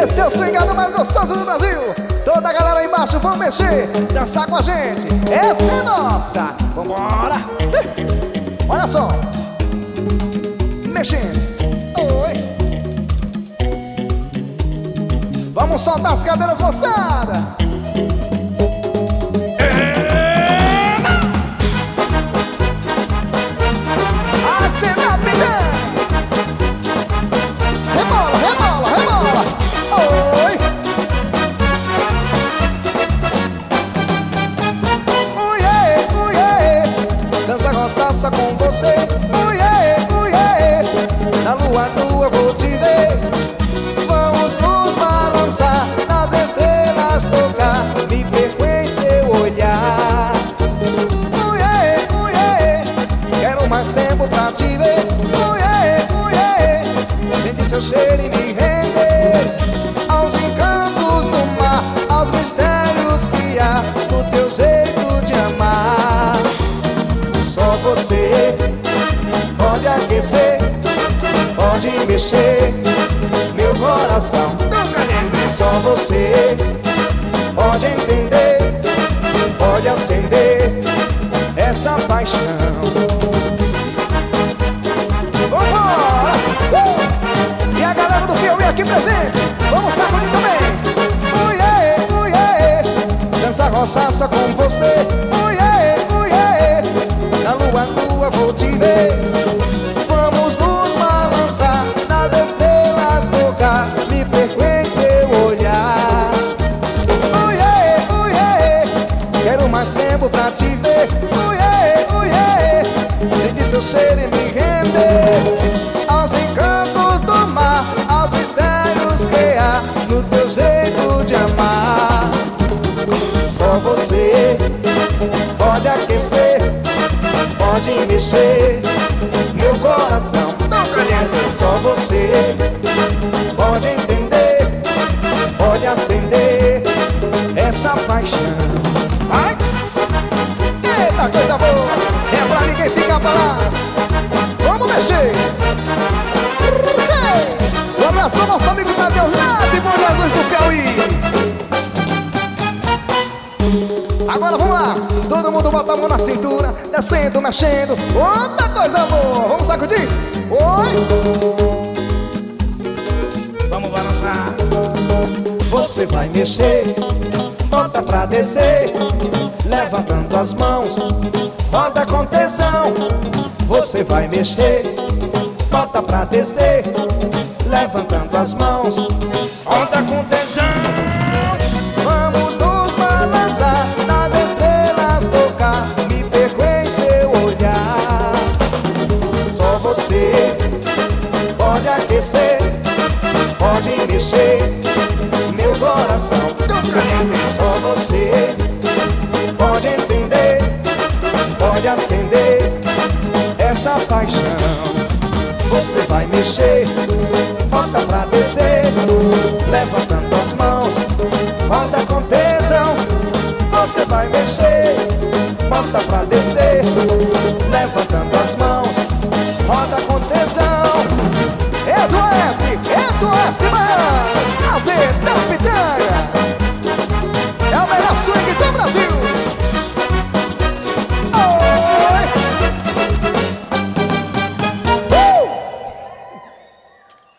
Esse é o swingado mais gostoso do Brasil. Toda a galera aí embaixo vão mexer, dançar com a gente. Essa é nossa. Vambora. Olha só. Mexendo. Oi. Vamos soltar as cadeiras, moçada. Acenda, pidão. Rebola, rebola, rebola. Oi. Uiê, uiê. Dança gostosa com você. Uiê, uiê. Na lua nua vou te ver. Vamos nos balançar, nas estrelas tocar. Me perco em seu olhar. Uiê, uiê. Quero mais tempo pra te ver. Uiê, uiê. Sente seu cheiro e me render aos encantos do mar, aos mistérios que há no teu jeito de amar. Só você pode aquecer, pode mexer meu coração. Só você pode entender, pode acender essa paixão. Vambora! E a galera do Piauí aqui presente, vamos sacudir também. Uiê, uiê. Dança roçaça com você. Uiê, uiê. Na lua nua vou te ver. Vamos nos balançar, nas estrelas tocar. Me perco em seu olhar. Uiê, uiê. Quero mais tempo pra te ver. Uiê, uiê. Sente seu cheiro e me render aos encantos do mar, aos mistérios que há no teu jeito de amar. Só você pode aquecer, pode mexer meu coração. Só você pode entender, pode acender essa paixão. Vai! Eita, coisa boa! É pra ninguém ficar parado. Vamos mexer! Um abraço ao nosso amigo Tadeu lá de Bom Jesus do Piauí. Agora vamos lá, todo mundo bota a mão na cintura, descendo, mexendo. Outra coisa boa, vamos sacudir? Oi! Vamos balançar. Você vai mexer, bota pra descer, levantando as mãos, roda com tesão. Você vai mexer, bota pra descer, levantando as mãos, roda com tesão. Vamos nos balançar, nas estrelas tocar. Me perco em seu olhar. Só você pode aquecer, pode mexer meu coração. Só você pode entender, pode acender essa paixão. Você vai mexer, bota pra descer, levantando as mãos, roda com tesão. Você vai mexer, bota pra descer, levantando as mãos, roda com tesão. É do Oeste, mano! Prazer da Pitanga! É o melhor swing do Brasil!